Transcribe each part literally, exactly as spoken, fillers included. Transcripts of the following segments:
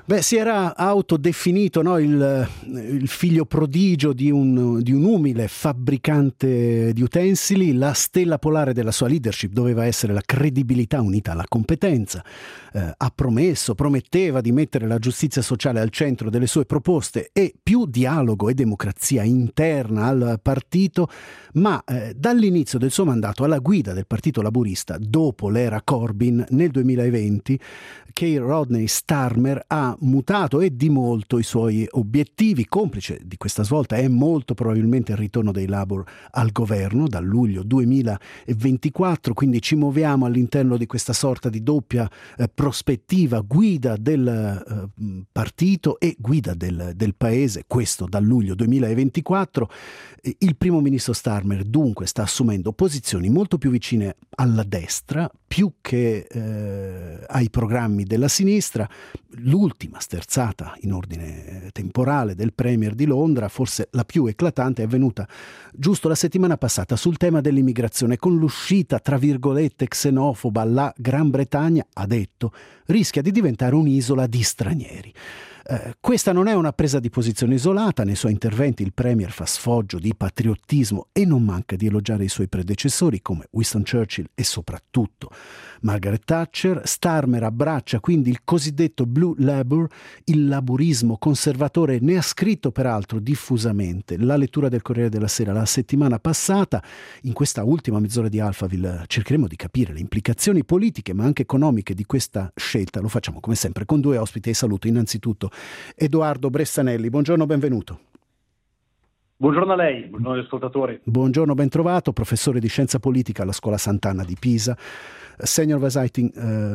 Beh, si era autodefinito, no, il, il figlio prodigio di un, di un umile fabbricante di utensili. La stella polare della sua leadership doveva essere la credibilità unita alla competenza. Eh, ha promesso, prometteva di mettere la giustizia sociale al centro delle sue proposte e più dialogo e democrazia interna al partito, ma eh, dall'inizio del suo mandato alla guida del Partito Laburista, dopo l'era Corbyn, nel duemilaventi, Keir Rodney Starmer ha mutato e di molto i suoi obiettivi. Complice di questa svolta è molto probabilmente il ritorno dei Labour al governo dal luglio duemilaventiquattro, quindi ci muoviamo all'interno di questa sorta di doppia eh, prospettiva, guida del eh, partito e guida del, del paese, questo dal luglio duemilaventiquattro. Il primo ministro Starmer dunque sta assumendo posizioni molto più vicine alla destra, più che eh, ai programmi della sinistra. L'ultima sterzata in ordine temporale del Premier di Londra, forse la più eclatante, è avvenuta giusto la settimana passata sul tema dell'immigrazione, con l'uscita tra virgolette xenofoba. La Gran Bretagna, ha detto, rischia di diventare un'isola di stranieri. Eh, questa non è una presa di posizione isolata. Nei suoi interventi il Premier fa sfoggio di patriottismo e non manca di elogiare i suoi predecessori come Winston Churchill e soprattutto Margaret Thatcher. Starmer abbraccia quindi il cosiddetto Blue Labour, il laburismo conservatore. Ne ha scritto peraltro diffusamente la lettura del Corriere della Sera la settimana passata. In questa ultima mezz'ora di Alphaville cercheremo di capire le implicazioni politiche ma anche economiche di questa scelta. Lo facciamo come sempre con due ospiti e saluto innanzitutto Edoardo Bressanelli. Buongiorno, benvenuto. Buongiorno a lei, buongiorno agli ascoltatori. Buongiorno, ben trovato, professore di scienza politica alla Scuola Sant'Anna di Pisa, Senior Visiting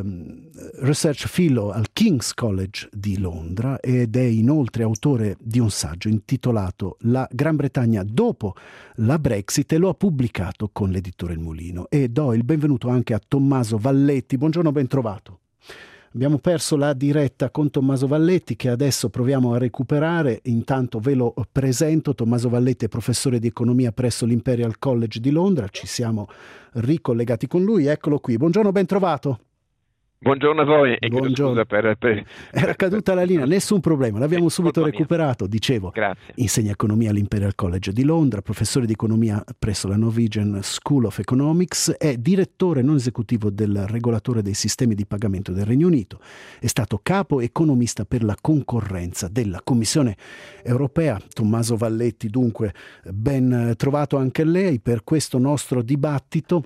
eh, Research Fellow al King's College di Londra ed è inoltre autore di un saggio intitolato La Gran Bretagna dopo la Brexit e lo ha pubblicato con l'editore Il Mulino. E do il benvenuto anche a Tommaso Valletti. Buongiorno, ben trovato. Abbiamo perso la diretta con Tommaso Valletti che adesso proviamo a recuperare. Intanto ve lo presento. Tommaso Valletti è professore di economia presso l'Imperial College di Londra. Ci siamo ricollegati con lui. Eccolo qui. Buongiorno, ben trovato. Buongiorno a voi e Buongiorno. chiedo scusa per, per... Era caduta la linea, nessun problema, l'abbiamo subito Colpa recuperato. Dicevo, Grazie. Insegna economia all'Imperial College di Londra, professore di economia presso la Norwegian School of Economics, è direttore non esecutivo del regolatore dei sistemi di pagamento del Regno Unito, è stato capo economista per la concorrenza della Commissione Europea. Tommaso Valletti, dunque, ben trovato anche lei per questo nostro dibattito.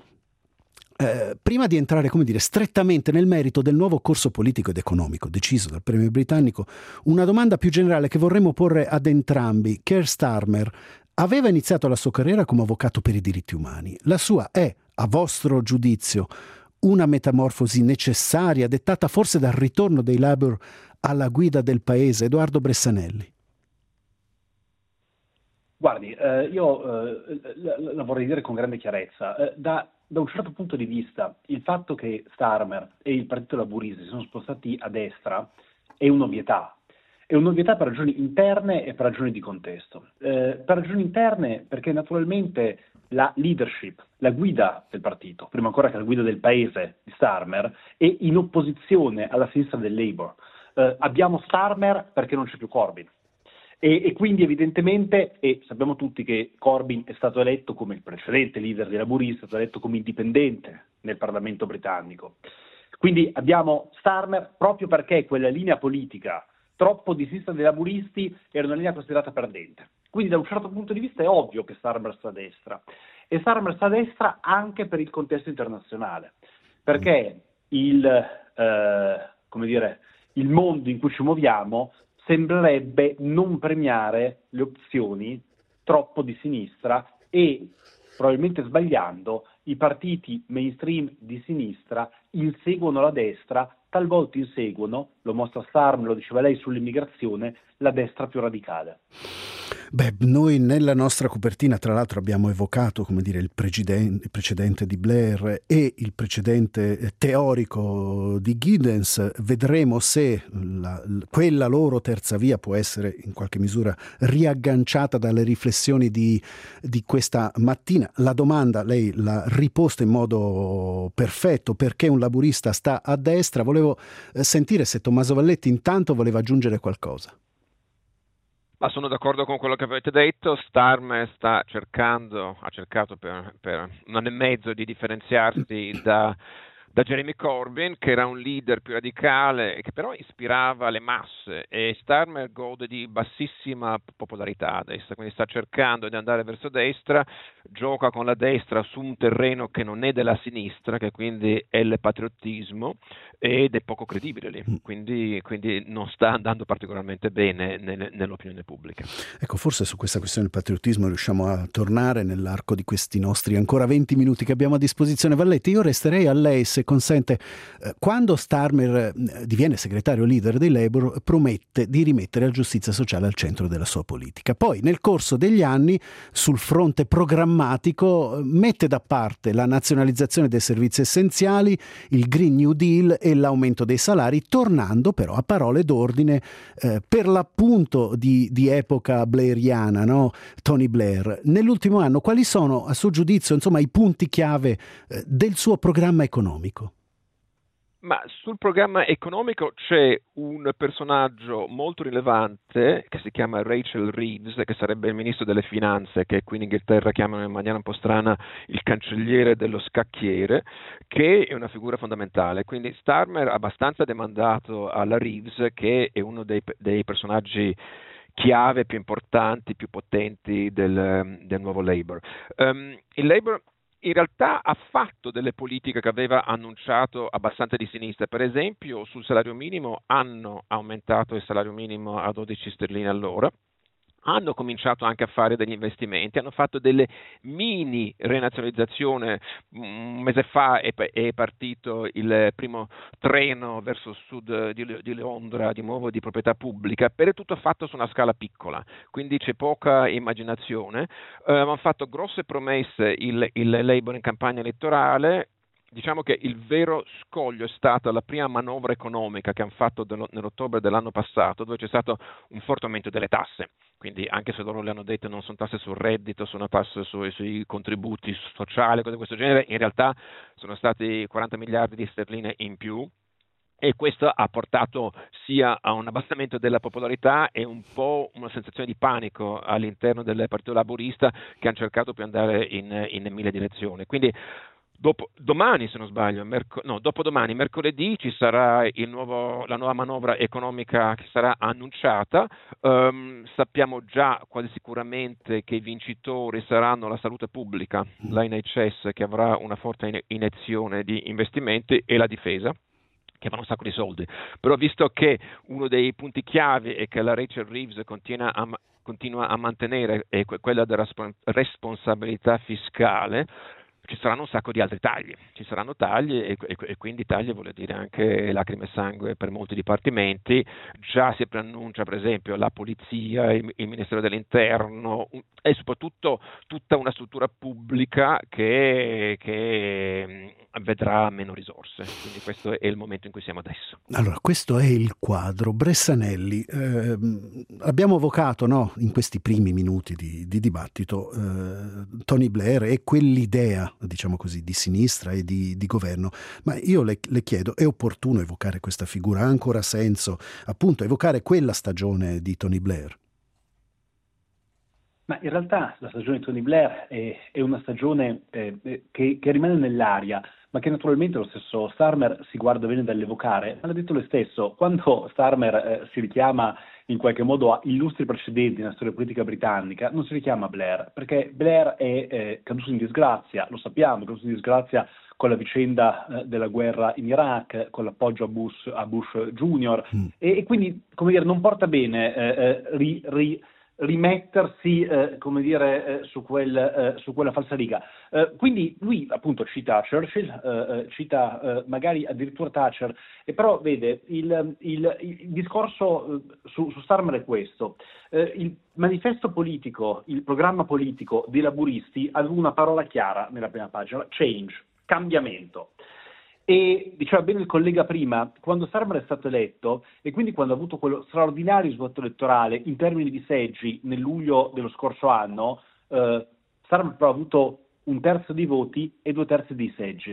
Eh, prima di entrare, come dire, strettamente nel merito del nuovo corso politico ed economico deciso dal Premier britannico, una domanda più generale che vorremmo porre ad entrambi. Keir Starmer aveva iniziato la sua carriera come avvocato per i diritti umani. La sua è, a vostro giudizio, una metamorfosi necessaria, dettata forse dal ritorno dei Labour alla guida del paese? Edoardo Bressanelli. Guardi, eh, io eh, la, la vorrei dire con grande chiarezza. Eh, da Da un certo punto di vista, il fatto che Starmer e il Partito Laburista si sono spostati a destra è un'ovvietà. È un'ovvietà per ragioni interne e per ragioni di contesto. Eh, per ragioni interne perché naturalmente la leadership, la guida del partito, prima ancora che la guida del paese di Starmer, è in opposizione alla sinistra del Labour. Eh, abbiamo Starmer perché non c'è più Corbyn. E, e quindi evidentemente, e sappiamo tutti che Corbyn è stato eletto come il precedente leader dei Laburista, è stato eletto come indipendente nel Parlamento britannico. Quindi abbiamo Starmer proprio perché quella linea politica troppo di sinistra dei Laburisti era una linea considerata perdente. Quindi da un certo punto di vista è ovvio che Starmer sta a destra. E Starmer sta a destra anche per il contesto internazionale, perché il, eh, come dire, il mondo in cui ci muoviamo sembrerebbe non premiare le opzioni troppo di sinistra e, probabilmente sbagliando, i partiti mainstream di sinistra inseguono la destra, talvolta inseguono, lo mostra Starmer, lo diceva lei sull'immigrazione, la destra più radicale. Beh, noi nella nostra copertina tra l'altro abbiamo evocato, come dire, il precedente, il precedente di Blair e il precedente teorico di Giddens. Vedremo se la, quella loro terza via può essere in qualche misura riagganciata dalle riflessioni di, di questa mattina. La domanda lei l'ha riposta in modo perfetto: perché un un laburista sta a destra. Volevo eh, sentire se Tommaso Valletti intanto voleva aggiungere qualcosa. Ma sono d'accordo con quello che avete detto. Starmer sta cercando, ha cercato per, per un anno e mezzo di differenziarsi da, da Jeremy Corbyn, che era un leader più radicale e che però ispirava le masse, e Starmer gode di bassissima popolarità adesso, quindi sta cercando di andare verso destra, gioca con la destra su un terreno che non è della sinistra, che quindi è il patriottismo, ed è poco credibile lì, quindi, quindi non sta andando particolarmente bene nel, nell'opinione pubblica. Ecco, forse su questa questione del patriottismo riusciamo a tornare nell'arco di questi nostri ancora venti minuti che abbiamo a disposizione. Valletti, io resterei a lei, se consente. Eh, quando Starmer eh, diviene segretario leader dei Labour, promette di rimettere la giustizia sociale al centro della sua politica. Poi nel corso degli anni, sul fronte programmatico, mette da parte la nazionalizzazione dei servizi essenziali, il Green New Deal e l'aumento dei salari, tornando però a parole d'ordine eh, per l'appunto di, di epoca blairiana, no? Tony Blair. Nell'ultimo anno, quali sono, a suo giudizio, insomma, i punti chiave eh, del suo programma economico? Ma sul programma economico c'è un personaggio molto rilevante che si chiama Rachel Reeves, che sarebbe il ministro delle finanze, che qui in Inghilterra chiamano in maniera un po' strana il cancelliere dello scacchiere, che è una figura fondamentale. Quindi Starmer ha abbastanza demandato alla Reeves, che è uno dei, dei personaggi chiave più importanti, più potenti del, del nuovo Labour. Um, il Labour in realtà ha fatto delle politiche che aveva annunciato abbastanza di sinistra. Per esempio, sul salario minimo hanno aumentato il salario minimo a dodici sterline all'ora. Hanno cominciato anche a fare degli investimenti, hanno fatto delle mini renazionalizzazioni. Un mese fa è, è partito il primo treno verso il sud di, di Londra, di nuovo di proprietà pubblica, però è tutto fatto su una scala piccola, quindi c'è poca immaginazione. Eh, hanno fatto grosse promesse il, il Labour in campagna elettorale. Diciamo che il vero scoglio è stata la prima manovra economica che hanno fatto dello, nell'ottobre dell'anno passato, dove c'è stato un forte aumento delle tasse. Quindi anche se loro le hanno detto non sono tasse sul reddito, sono tasse sui, sui contributi sociali, cose di questo genere, in realtà sono stati quaranta miliardi di sterline in più. E questo ha portato sia a un abbassamento della popolarità e un po' una sensazione di panico all'interno del Partito Laburista, che hanno cercato di andare in, in mille direzioni. Quindi Dopo, domani, se non sbaglio, merc- no, dopodomani, mercoledì, ci sarà il nuovo, la nuova manovra economica che sarà annunciata. Um, sappiamo già quasi sicuramente che i vincitori saranno la salute pubblica, la N H S, che avrà una forte in- iniezione di investimenti, e la difesa, che fanno un sacco di soldi. Però visto che uno dei punti chiave è che la Rachel Reeves continua a, continua a mantenere è quella della responsabilità fiscale, ci saranno un sacco di altri tagli, ci saranno tagli e, e, e quindi tagli vuol dire anche lacrime e sangue per molti dipartimenti. Già si preannuncia per esempio la polizia, il, il Ministero dell'Interno e soprattutto tutta una struttura pubblica che, che vedrà meno risorse, quindi questo è il momento in cui siamo adesso. Allora, questo è il quadro. Bressanelli, eh, abbiamo evocato, no, in questi primi minuti di, di dibattito eh, Tony Blair e quell'idea, diciamo così, di sinistra e di, di governo, ma io le, le chiedo, è opportuno evocare questa figura? Ha ancora senso appunto evocare quella stagione di Tony Blair? Ma in realtà la stagione di Tony Blair è, è una stagione eh, che, che rimane nell'aria, ma che naturalmente lo stesso Starmer si guarda bene dall'evocare. Ma l'ha detto lui stesso, quando Starmer eh, si richiama in qualche modo a illustri precedenti nella storia politica britannica, non si richiama Blair, perché Blair è eh, caduto in disgrazia, lo sappiamo, è caduto in disgrazia con la vicenda eh, della guerra in Iraq, con l'appoggio a Bush, a Bush Junior, mm. e, e quindi, come dire, non porta bene eh, eh, ri, ri, rimettersi, eh, come dire, eh, su, quel, eh, su quella falsariga. Eh, quindi lui appunto cita Churchill, eh, cita eh, magari addirittura Thatcher, e però vede il, il, il discorso eh, su, su Starmer è questo. Eh, il manifesto politico, il programma politico dei laburisti aveva una parola chiara nella prima pagina: change, cambiamento. E diceva bene il collega prima, quando Starmer è stato eletto e quindi quando ha avuto quello straordinario risultato elettorale in termini di seggi nel luglio dello scorso anno, eh, Starmer però ha avuto un terzo dei voti e due terzi dei seggi.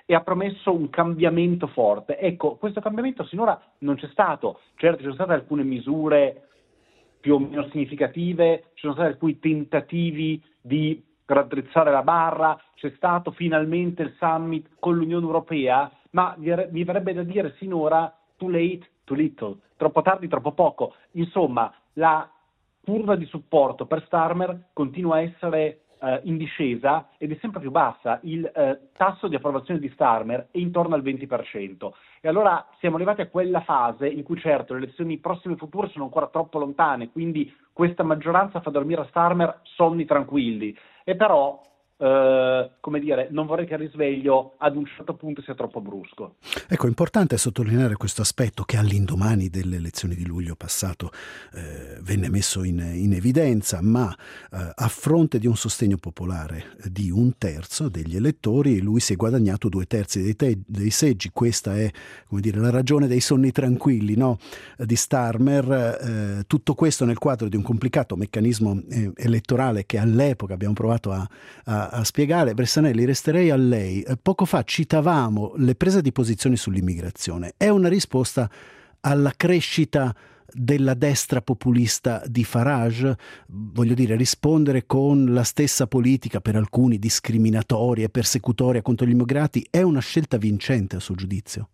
e ha promesso un cambiamento forte. Ecco, questo cambiamento sinora non c'è stato. Certo, ci sono state alcune misure più o meno significative, ci sono stati alcuni tentativi di raddrizzare la barra, c'è stato finalmente il summit con l'Unione Europea, ma mi verrebbe da dire sinora too late, too little, troppo tardi, troppo poco. Insomma, la curva di supporto per Starmer continua a essere eh, in discesa ed è sempre più bassa. Il eh, tasso di approvazione di Starmer è intorno al venti per cento. E allora siamo arrivati a quella fase in cui certo le elezioni prossime future sono ancora troppo lontane, quindi questa maggioranza fa dormire a Starmer sonni tranquilli. E però, eh, come dire, non vorrei che il risveglio ad un certo punto sia troppo brusco. Ecco, è importante sottolineare questo aspetto che all'indomani delle elezioni di luglio passato eh, venne messo in, in evidenza, ma eh, a fronte di un sostegno popolare di un terzo degli elettori, lui si è guadagnato due terzi dei, te- dei seggi. Questa è, come dire, la ragione dei sonni tranquilli, no? Di Starmer. Eh, tutto questo nel quadro di un complicato meccanismo eh, elettorale che all'epoca abbiamo provato a, a, a spiegare. Bressanelli, resterei a lei. Eh, poco fa citavamo le prese di posizione sull'immigrazione. È una risposta alla crescita della destra populista di Farage? Voglio dire, rispondere con la stessa politica, per alcuni discriminatoria e persecutoria contro gli immigrati, è una scelta vincente a suo giudizio?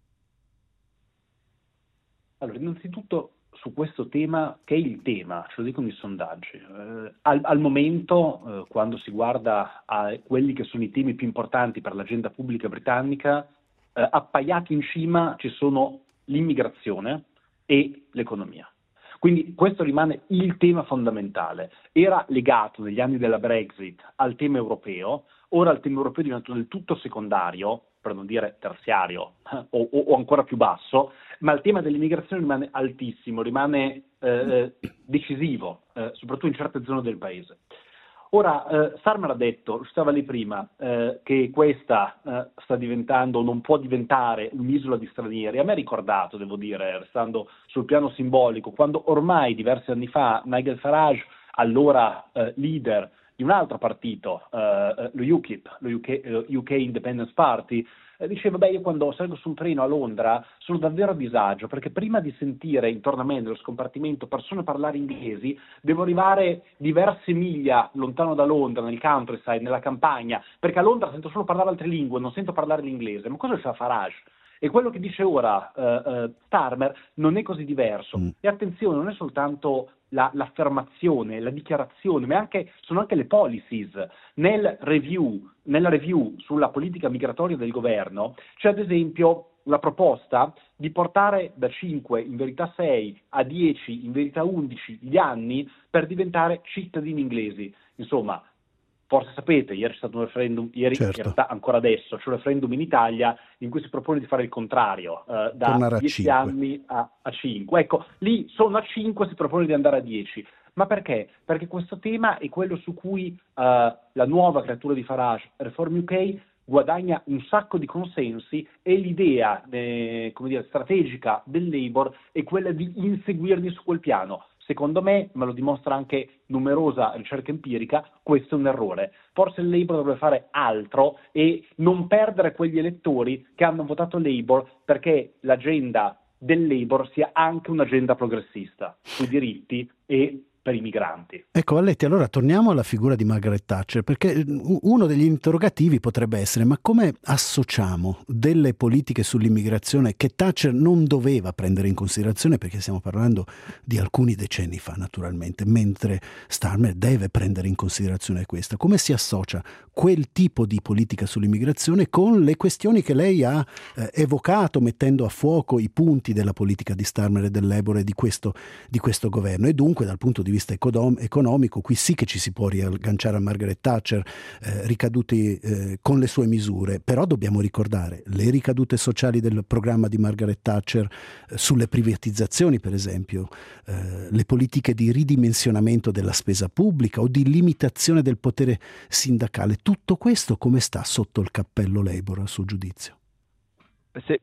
Allora, innanzitutto su questo tema, che è il tema, ce lo dicono i sondaggi, eh, al, al momento, eh, quando si guarda a quelli che sono i temi più importanti per l'agenda pubblica britannica, eh, appaiati in cima ci sono l'immigrazione e l'economia. Quindi questo rimane il tema fondamentale. Era legato negli anni della Brexit al tema europeo, ora il tema europeo è diventato del tutto secondario, per non dire terziario o, o, o ancora più basso, ma il tema dell'immigrazione rimane altissimo, rimane eh, decisivo, eh, soprattutto in certe zone del paese. Ora, eh, Starmer ha detto, lo stava lì prima, eh, che questa eh, sta diventando, non può diventare un'isola di stranieri. A me ha ricordato, devo dire, restando sul piano simbolico, quando ormai diversi anni fa Nigel Farage, allora eh, leader di un altro partito, eh, lo U K I P, lo U K, lo U K Independence Party, eh, diceva, beh, io quando salgo su un treno a Londra sono davvero a disagio, perché prima di sentire intorno a me nello scompartimento persone parlare inglesi, devo arrivare diverse miglia lontano da Londra, nel countryside, nella campagna, perché a Londra sento solo parlare altre lingue, non sento parlare l'inglese. Ma cosa fa Farage? E quello che dice ora eh, eh, Starmer non è così diverso. Mm. E attenzione, non è soltanto la, l'affermazione, la dichiarazione, ma anche, sono anche le policies. Nel review, nella review sulla politica migratoria del governo c'è ad esempio la proposta di portare da cinque, in verità sei, a dieci, in verità undici gli anni per diventare cittadini inglesi. Insomma, forse sapete, ieri c'è stato un referendum, ieri certo. In realtà ancora adesso c'è un referendum in Italia in cui si propone di fare il contrario, eh, da dieci anni a, a cinque. Ecco, lì sono a cinque, si propone di andare a dieci. Ma perché? Perché questo tema è quello su cui uh, la nuova creatura di Farage, Reform U K, guadagna un sacco di consensi, e l'idea eh, come dire, strategica del Labour è quella di inseguirli su quel piano. Secondo me, me lo dimostra anche numerosa ricerca empirica, questo è un errore. Forse il Labour dovrebbe fare altro e non perdere quegli elettori che hanno votato Labour, perché l'agenda del Labour sia anche un'agenda progressista sui diritti e per i migranti. Ecco, Valletti, allora torniamo alla figura di Margaret Thatcher, perché uno degli interrogativi potrebbe essere: ma come associamo delle politiche sull'immigrazione che Thatcher non doveva prendere in considerazione, perché stiamo parlando di alcuni decenni fa naturalmente, mentre Starmer deve prendere in considerazione questa? Come si associa quel tipo di politica sull'immigrazione con le questioni che lei ha eh, evocato, mettendo a fuoco i punti della politica di Starmer e del Labour e di questo, di questo governo? E dunque, dal punto di vista economico, qui sì che ci si può riagganciare a Margaret Thatcher, eh, ricaduti eh, con le sue misure, però dobbiamo ricordare le ricadute sociali del programma di Margaret Thatcher eh, sulle privatizzazioni, per esempio, eh, le politiche di ridimensionamento della spesa pubblica o di limitazione del potere sindacale. Tutto questo come sta sotto il cappello Labour, a suo giudizio? Se, eh...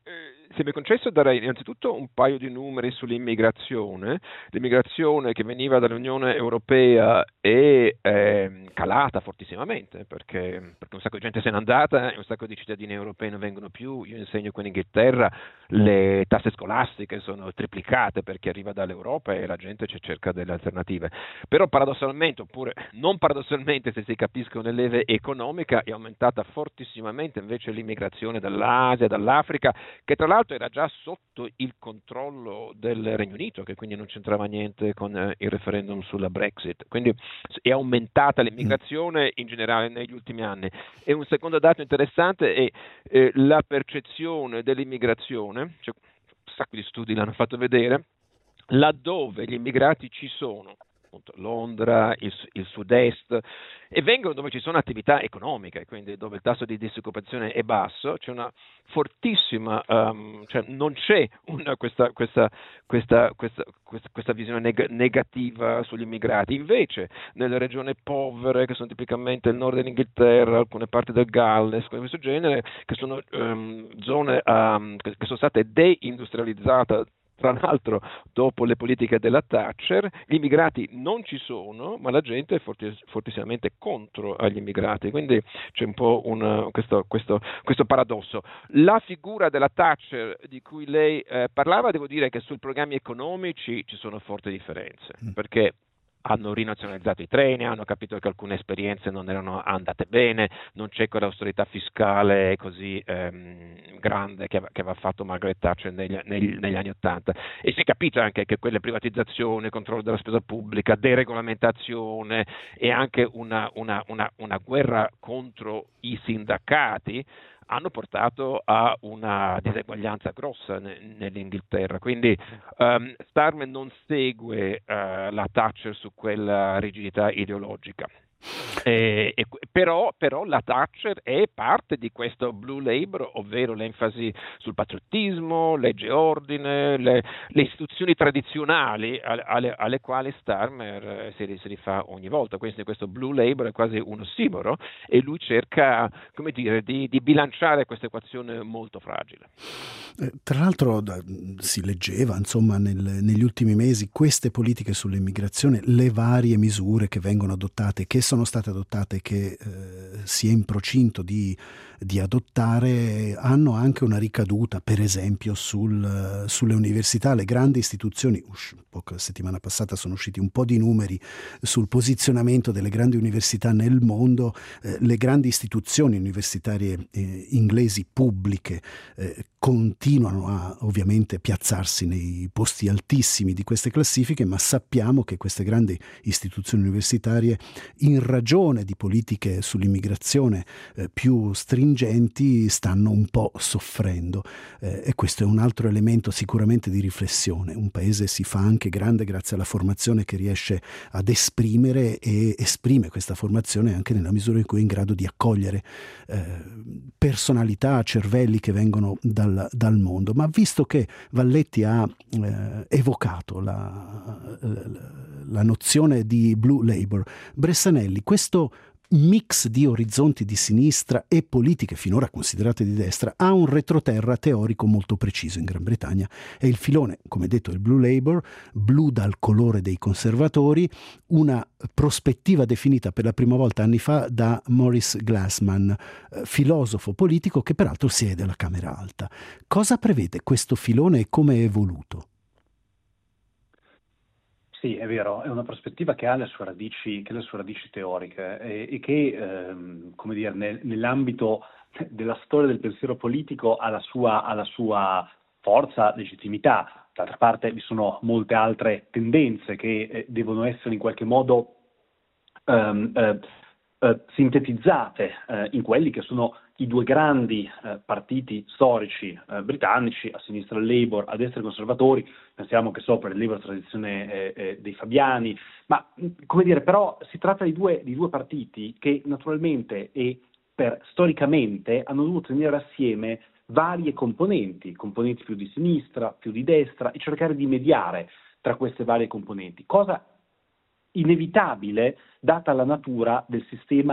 se mi concesso darei innanzitutto un paio di numeri sull'immigrazione. L'immigrazione che veniva dall'Unione Europea è eh, calata fortissimamente perché, perché un sacco di gente se n'è andata e un sacco di cittadini europei non vengono più. Io insegno qui in Inghilterra, le tasse scolastiche sono triplicate per chi arriva dall'Europa e la gente ci cerca delle alternative. Però paradossalmente, oppure non paradossalmente se si capiscono le leve economica, è aumentata fortissimamente invece l'immigrazione dall'Asia, dall'Africa, che tra l'altro era già sotto il controllo del Regno Unito, che quindi non c'entrava niente con eh, il referendum sulla Brexit. Quindi è aumentata l'immigrazione in generale negli ultimi anni. E un secondo dato interessante è eh, la percezione dell'immigrazione, cioè, un sacco di studi l'hanno fatto vedere, laddove gli immigrati ci sono, appunto, Londra, il, il sud-est, e vengono dove ci sono attività economiche, quindi dove il tasso di disoccupazione è basso, c'è una fortissima, um, cioè non c'è una, questa, questa, questa, questa, questa, questa visione neg- negativa sugli immigrati. Invece nelle regioni povere, che sono tipicamente il nord dell'Inghilterra, alcune parti del Galles, cose di questo genere, che sono um, zone um, che, che sono state deindustrializzate, tra l'altro dopo le politiche della Thatcher, gli immigrati non ci sono, ma la gente è fortis- fortissimamente contro agli immigrati, quindi c'è un po' un, questo, questo, questo paradosso. La figura della Thatcher di cui lei eh, parlava, devo dire che sui programmi economici ci sono forti differenze, perché hanno rinazionalizzato i treni, hanno capito che alcune esperienze non erano andate bene, non c'è quell'austerità fiscale così ehm, grande che, che aveva fatto Margaret Thatcher negli, negli, negli anni Ottanta, e si è capito anche che quelle privatizzazioni, controllo della spesa pubblica, deregolamentazione e anche una, una, una, una guerra contro i sindacati hanno portato a una diseguaglianza grossa nell'Inghilterra. Quindi um, Starmer non segue uh, la Thatcher su quella rigidità ideologica. Eh, e, però, però la Thatcher è parte di questo Blue Labour, ovvero l'enfasi sul patriottismo, legge e ordine, le, le istituzioni tradizionali alle, alle, alle quali Starmer eh, si, si rifà ogni volta. Quindi questo Blue Labour è quasi un ossimoro e lui cerca, come dire, di, di bilanciare questa equazione molto fragile. Eh, tra l'altro da, si leggeva, insomma, nel, negli ultimi mesi queste politiche sull'immigrazione, le varie misure che vengono adottate, che sono state adottate, che eh, si è in procinto di, di adottare, hanno anche una ricaduta, per esempio, sul, sulle università, le grandi istituzioni. Poca settimana passata sono usciti un po' di numeri sul posizionamento delle grandi università nel mondo. Eh, le grandi istituzioni universitarie eh, inglesi pubbliche eh, continuano a ovviamente piazzarsi nei posti altissimi di queste classifiche, ma sappiamo che queste grandi istituzioni universitarie, in ragione di politiche sull'immigrazione eh, più stringenti, stanno un po' soffrendo eh, e questo è un altro elemento sicuramente di riflessione. Un paese si fa anche grande grazie alla formazione che riesce ad esprimere, e esprime questa formazione anche nella misura in cui è in grado di accogliere eh, personalità, cervelli che vengono dal, dal mondo. Ma visto che Valletti ha eh, evocato la, la, la nozione di Blue Labour, Bressanelli, questo mix di orizzonti di sinistra e politiche finora considerate di destra ha un retroterra teorico molto preciso in Gran Bretagna. È il filone, come detto, il Blue Labour, blu dal colore dei conservatori, una prospettiva definita per la prima volta anni fa da Maurice Glassman, eh, filosofo politico che peraltro siede alla Camera Alta. Cosa prevede questo filone e come è evoluto? Sì, è vero, è una prospettiva che ha le sue radici, che ha le sue radici teoriche e, e che, ehm, come dire, nel, nell'ambito della storia del pensiero politico ha la sua, ha la sua forza, legittimità. D'altra parte vi sono molte altre tendenze che eh, devono essere in qualche modo ehm, eh, eh, sintetizzate eh, in quelli che sono i due grandi eh, partiti storici eh, britannici, a sinistra il Labour, a destra i conservatori. Pensiamo che so per il Labour tradizione eh, eh, dei Fabiani, ma come dire, però si tratta di due, di due partiti che naturalmente e per, storicamente hanno dovuto tenere assieme varie componenti, componenti più di sinistra, più di destra, e cercare di mediare tra queste varie componenti, cosa inevitabile data la natura del sistema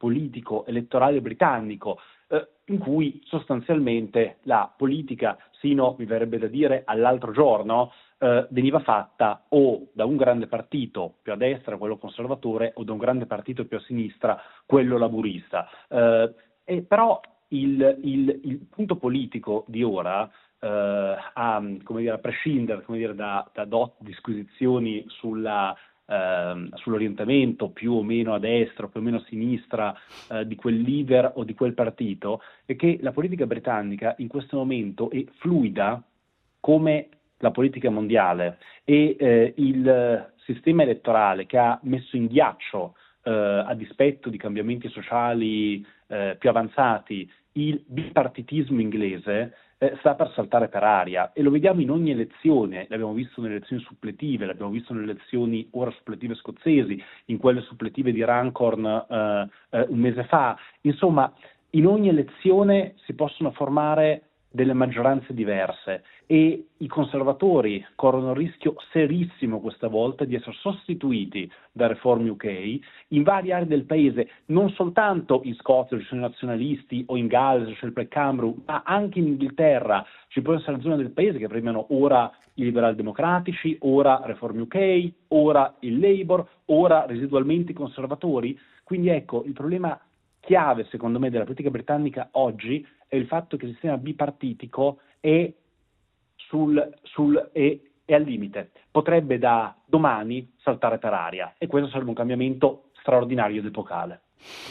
politico elettorale britannico, eh, in cui sostanzialmente la politica, sino, mi verrebbe da dire, all'altro giorno, eh, veniva fatta o da un grande partito più a destra, quello conservatore, o da un grande partito più a sinistra, quello laburista. Eh, e però il, il, il punto politico di ora, eh, a, come dire, a prescindere come dire, da, da dot disquisizioni sulla Uh, sull'orientamento più o meno a destra o più o meno a sinistra uh, di quel leader o di quel partito, è che la politica britannica in questo momento è fluida come la politica mondiale e eh, il sistema elettorale che ha messo in ghiaccio eh, a dispetto di cambiamenti sociali eh, più avanzati il bipartitismo inglese eh, sta per saltare per aria, e lo vediamo in ogni elezione. L'abbiamo visto nelle elezioni suppletive, l'abbiamo visto nelle elezioni ora suppletive scozzesi, in quelle suppletive di Runcorn eh, eh, un mese fa. Insomma, in ogni elezione si possono formare delle maggioranze diverse e i conservatori corrono il rischio serissimo questa volta di essere sostituiti da Reform U K in varie aree del paese, non soltanto in Scozia ci sono i nazionalisti o in Galles c'è il Black Cymru, ma anche in Inghilterra ci può essere zone del paese che premiano ora i liberal democratici, ora Reform U K, ora il Labour, ora residualmente i conservatori. Quindi ecco, il problema chiave secondo me della politica britannica oggi è il fatto che il sistema bipartitico è, sul, sul, è, è al limite, potrebbe da domani saltare per aria, e questo sarebbe un cambiamento straordinario ed epocale.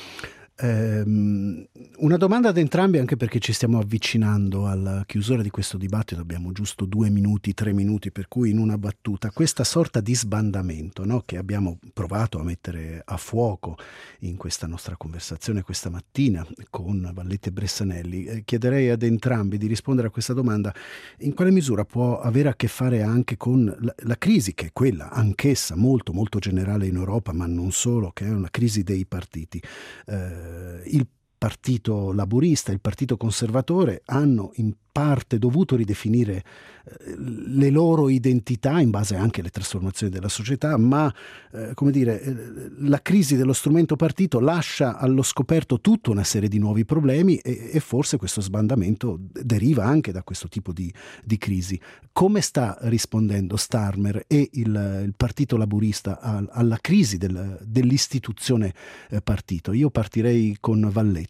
Um, una domanda ad entrambi, anche perché ci stiamo avvicinando alla chiusura di questo dibattito, abbiamo giusto due minuti, tre minuti, per cui in una battuta, questa sorta di sbandamento, no, che abbiamo provato a mettere a fuoco in questa nostra conversazione questa mattina con Valletti e Bressanelli, eh, chiederei ad entrambi di rispondere a questa domanda: in quale misura può avere a che fare anche con la, la crisi, che è quella anch'essa molto molto generale in Europa, ma non solo, che è una crisi dei partiti. Eh, il partito laburista, il partito conservatore hanno in parte dovuto ridefinire eh, le loro identità in base anche alle trasformazioni della società, ma eh, come dire, eh, la crisi dello strumento partito lascia allo scoperto tutta una serie di nuovi problemi e, e forse questo sbandamento deriva anche da questo tipo di, di crisi. Come sta rispondendo Starmer e il, il partito laburista a, alla crisi del, dell'istituzione eh, partito? Io partirei con Valletti.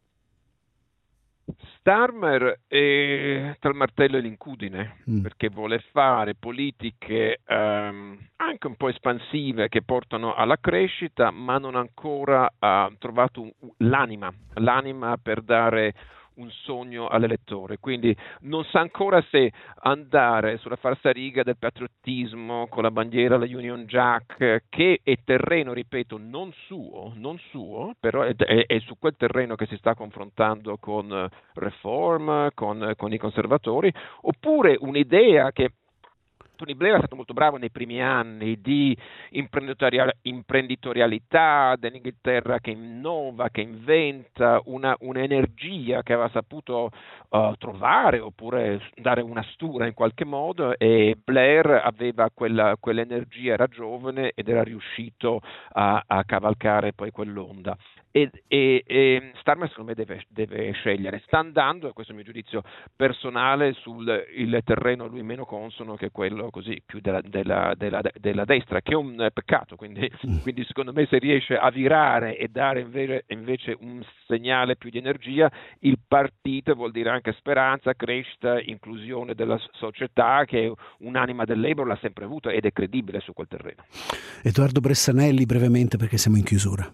Starmer è tra il martello e l'incudine, mm. perché vuole fare politiche um, anche un po' espansive che portano alla crescita, ma non ancora ha trovato un, l'anima, l'anima per dare un sogno all'elettore, quindi non sa ancora se andare sulla falsariga del patriottismo con la bandiera, la Union Jack, che è terreno, ripeto, non suo, non suo, però è, è, è su quel terreno che si sta confrontando con Reform, con, con i conservatori, oppure un'idea che Tony Blair è stato molto bravo nei primi anni di imprenditorial- imprenditorialità dell'Inghilterra, che innova, che inventa una, un'energia che aveva saputo uh, trovare oppure dare una stura in qualche modo, e Blair aveva quella, quell'energia, era giovane ed era riuscito a, a cavalcare poi quell'onda. E, e, e Starmer secondo me deve, deve scegliere, sta andando, e questo è il mio giudizio personale, sul il terreno a lui meno consono, che è quello così più della, della, della, della destra, che è un peccato, quindi, quindi secondo me se riesce a virare e dare invece, invece un segnale più di energia, il partito vuol dire anche speranza, crescita, inclusione della società, che è un'anima del Labour, l'ha sempre avuto ed è credibile su quel terreno. Edoardo Bressanelli, brevemente, perché siamo in chiusura.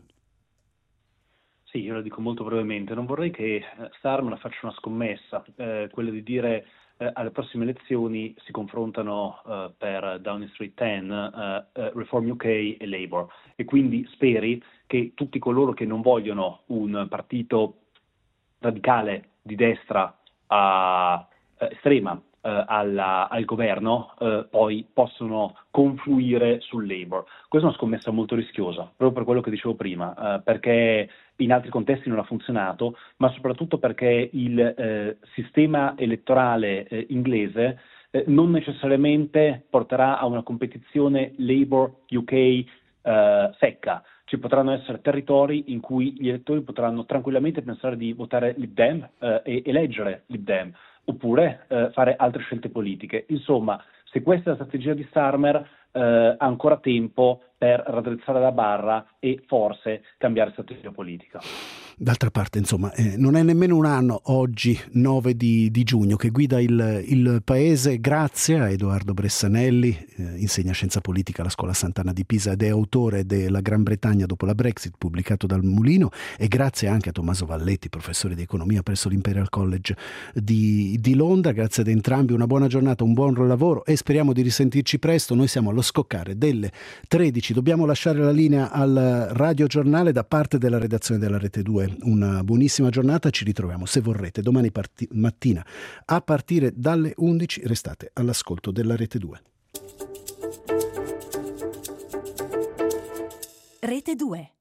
Sì, io lo dico molto brevemente, non vorrei che Starmer faccia una scommessa, eh, quella di dire eh, alle prossime elezioni si confrontano eh, per Downing Street dieci eh, eh, Reform U K e Labour, e quindi speri che tutti coloro che non vogliono un partito radicale di destra a, eh, estrema eh, alla, al governo eh, poi possono confluire sul Labour. Questa è una scommessa molto rischiosa, proprio per quello che dicevo prima, eh, perché in altri contesti non ha funzionato, ma soprattutto perché il eh, sistema elettorale eh, inglese eh, non necessariamente porterà a una competizione Labour-U K eh, secca. ci potranno essere territori in cui gli elettori potranno tranquillamente pensare di votare Lib Dem eh, e eleggere Lib Dem, oppure eh, fare altre scelte politiche. Insomma, se questa è la strategia di Starmer, eh, ha ancora tempo per raddrizzare la barra e forse cambiare strategia politica. D'altra parte, insomma, eh, non è nemmeno un anno, oggi nove di, di giugno, che guida il, il paese grazie a Edoardo Bressanelli, eh, insegna scienza politica alla Scuola Sant'Anna di Pisa ed è autore della Gran Bretagna dopo la Brexit, pubblicato dal Mulino, e grazie anche a Tommaso Valletti, professore di economia presso l'Imperial College di, di Londra. Grazie ad entrambi, una buona giornata, un buon lavoro e speriamo di risentirci presto. Noi siamo allo scoccare delle tredici, dobbiamo lasciare la linea al radiogiornale da parte della redazione della Rete due. Una buonissima giornata, ci ritroviamo se vorrete domani parti- mattina a partire dalle undici. Restate all'ascolto della Rete due. Rete due.